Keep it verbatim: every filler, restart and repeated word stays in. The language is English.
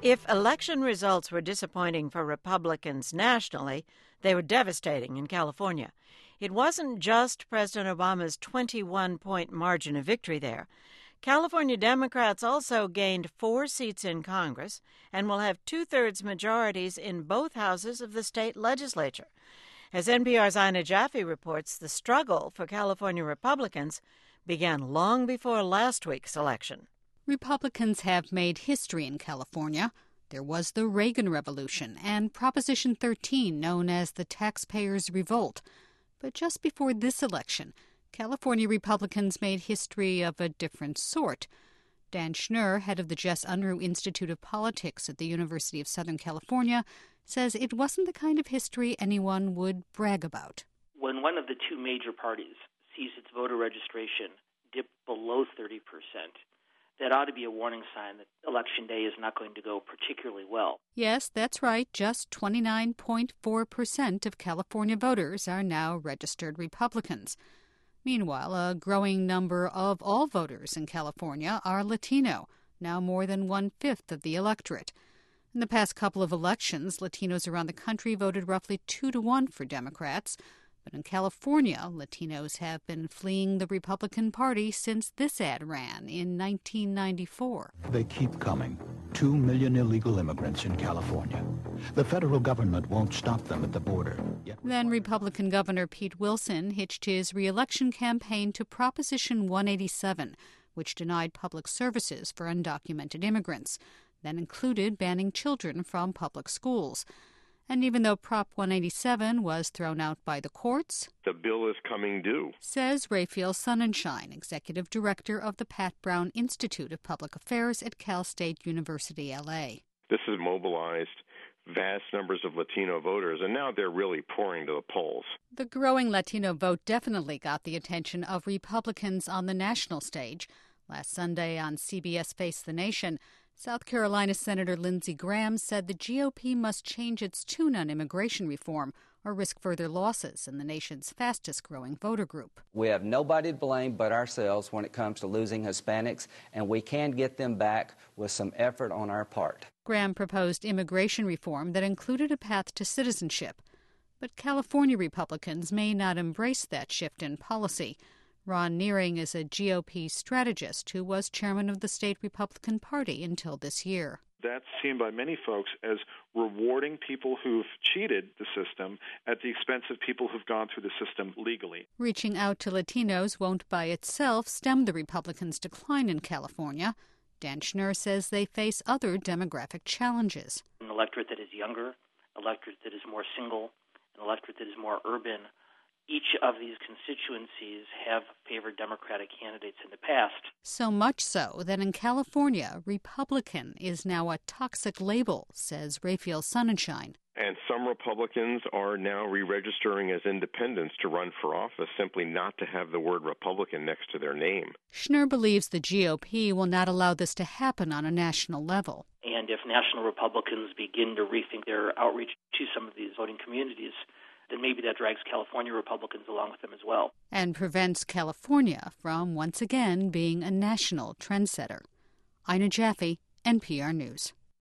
If election results were disappointing for Republicans nationally, they were devastating in California. It wasn't just President Obama's twenty-one point margin of victory there. California Democrats also gained four seats in Congress and will have two-thirds majorities in both houses of the state legislature. As N P R's Ina Jaffe reports, the struggle for California Republicans began long before last week's election. Republicans have made history in California. There was the Reagan Revolution and Proposition thirteen, known as the Taxpayers' Revolt. But just before this election, California Republicans made history of a different sort. Dan Schnur, head of the Jess Unruh Institute of Politics at the University of Southern California, says it wasn't the kind of history anyone would brag about. When one of the two major parties sees its voter registration dip below thirty percent, that ought to be a warning sign that Election Day is not going to go particularly well. Yes, that's right. Just twenty-nine point four percent of California voters are now registered Republicans. Meanwhile, a growing number of all voters in California are Latino, now more than one-fifth of the electorate. In the past couple of elections, Latinos around the country voted roughly two to one for Democrats. But in California, Latinos have been fleeing the Republican Party since this ad ran in nineteen ninety-four. They keep coming. Two million illegal immigrants in California. The federal government won't stop them at the border. Yet then Republican Governor Pete Wilson hitched his re-election campaign to Proposition one eighty-seven, which denied public services for undocumented immigrants. That included banning children from public schools. And even though Prop one eighty-seven was thrown out by the courts, the bill is coming due, says Raphael Sonnenschein, executive director of the Pat Brown Institute of Public Affairs at Cal State University, L A. This has mobilized vast numbers of Latino voters, and now they're really pouring to the polls. The growing Latino vote definitely got the attention of Republicans on the national stage. Last Sunday on C B S Face the Nation, South Carolina Senator Lindsey Graham said the G O P must change its tune on immigration reform or risk further losses in the nation's fastest-growing voter group. We have nobody to blame but ourselves when it comes to losing Hispanics, and we can get them back with some effort on our part. Graham proposed immigration reform that included a path to citizenship. But California Republicans may not embrace that shift in policy. Ron Nearing is a G O P strategist who was chairman of the state Republican Party until this year. That's seen by many folks as rewarding people who've cheated the system at the expense of people who've gone through the system legally. Reaching out to Latinos won't by itself stem the Republicans' decline in California. Dan Schnur says they face other demographic challenges. An electorate that is younger, an electorate that is more single, an electorate that is more urban. Each of these constituencies have favored Democratic candidates in the past. So much so that in California, Republican is now a toxic label, says Raphael Sonnenschein. And some Republicans are now re-registering as independents to run for office, simply not to have the word Republican next to their name. Schnur believes the G O P will not allow this to happen on a national level. And if national Republicans begin to rethink their outreach to some of these voting communities, then maybe that drags California Republicans along with them as well. And prevents California from once again being a national trendsetter. Ina Jaffe, N P R News.